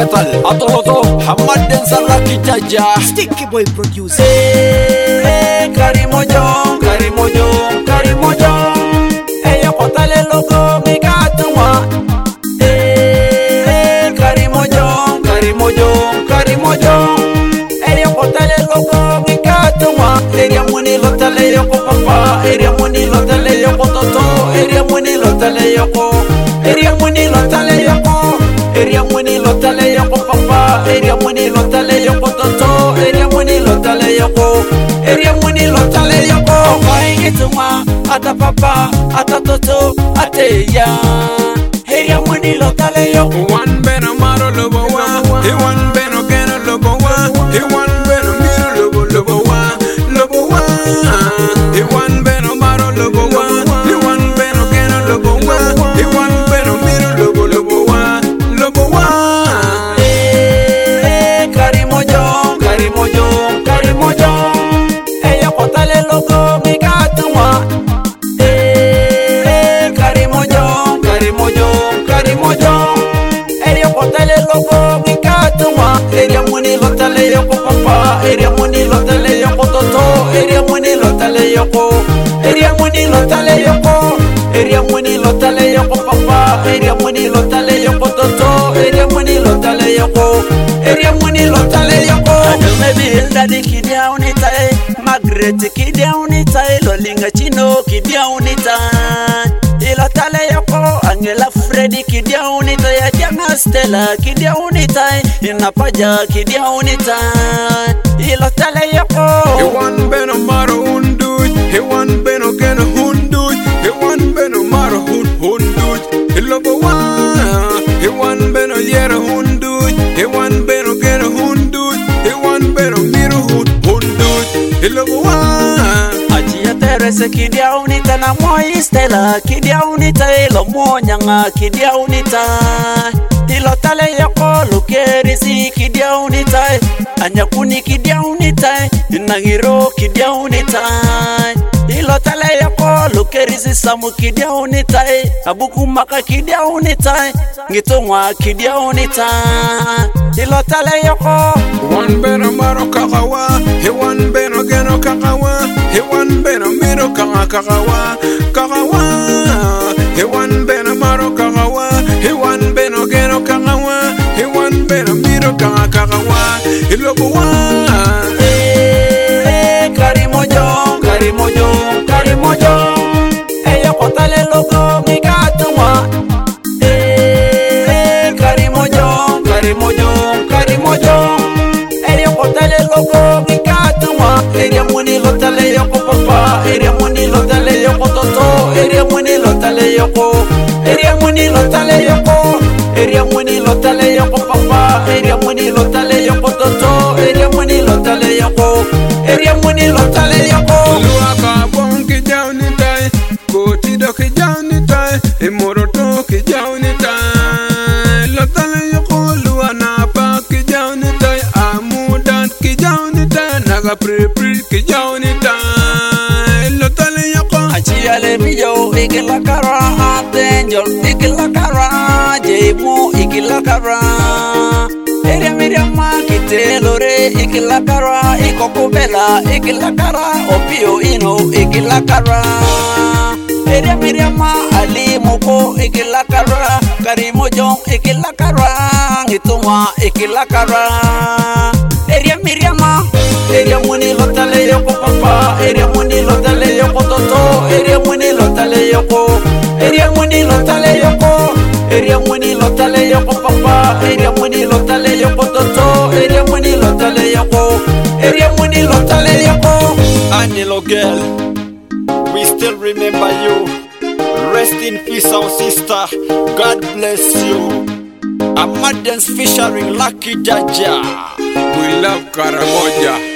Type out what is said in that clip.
metal atoloto Hamad Dance Lucky Jaja Sticky Boy producer. Karimojong Karimojong Karimojong Eya kotale logo mikatuma Karimojong Karimojong Karimojong Eya kotale logo mikatuma Eria muni lotale yoko papa Eria muni lotale yoko toto Eria muni lotale yoko Eria muni lotale yoko Eria muni lotale yoko papa Eria muni lotale yoko toto Eria muni lotale yoko Eria muni lotale yoko Waingituma ata papa ata toto ateya Eria muni lotale yoko One beno maro lobo wa He one beno geno lobo wa He one beno miro lobo wa Lobo wa He one beno maro lobo wa He one beno geno lobo wa He one beno miro lobo wa Lobo wa Karimojong Karimojong Karimojong Eya kotale logo mikatuma Karimojong Karimojong Karimojong Eya kotale logo mikatuma Eria muni lotale yoko papa Eria muni lotale yoko toto Eria muni lotale yoko Eria muni lotale yoko Eria muni lotale yoko papa Eria muni lotale yoko toto Eria muni lotale yoko Eria muni lotale yoko Adume bilda di kidia unitai Margaret kidia unitai Lolinga chino kidia unitai Ilotale yoko Angela Freddy kidia unitai Ajanga Stella kidia unitai Inapaja kidia unitai Ilotale yoko He one beno maro hunduj He one beno geno hunduj He one beno maro hunduj He lobo wa He one beno yero hunduj He one beno geno hunduj He one beno miro hunduj He lobo wa Achia Teresa kidia unita na Moi Stella kidia unita Ilo Mwanyanga kidia unita Ilo tale yako Lukerisi kidia unita Anyakuni kidia unita Nangiro kidia unita Ilo tale yako Lukerisi Samu kidia unita Abuku Maka kidia unita Ngitongwa kidia unita Ilo tale yako One beno maro kakawa He one beno geno kakawa He one beno miro kakawa Kakawa He one beno maro kakawa He one beno geno kakawa He one beno miro kakawa He lobo wa Karimojong Karimojong Karimojong Eya kotale logo mikatuma Karimojong Karimojong Karimojong Eya kotale logo mikatuma Eria muni lotale yoko papa Eria muni lotale yoko toto Eria muni lotale yoko Eria muni lotale yoko Eria muni lotale yoko papa Eria muni lotale yoko toto Eria muni lotale yoko Eria muni lotale yoko Luaka bon ki jawni tay Koti do ki jawni tay Imoroto ki jawni tay Lotale yoko luana pa ki jawni tay Amudan ki jawni tay Naga pri ki jawni tay Lotale yoko Achiale miyo ikila kara Atenjol ikila kara Jeimu ikila kara Eria miriama kitelore ikila kara Ikokubela ikila kara Opio ino ikila kara Eria miriama Ali moko ikila kara Karimojong ikila kara Ngituma ikila kara Eria miriama Eria muni lotale yoko papa Eria muni lotale yoko toto Eria muni lotale yoko Eria muni lotale yoko Eria muni lotale yoko papa Eria muni lotale yoko toto Eria muni lotale yoko Eria muni lotale yoko Angelo girl, we still remember you. Rest in peace our sister. God bless you. Hamad Dance featuring Lucky Jaja. We love Karamoja.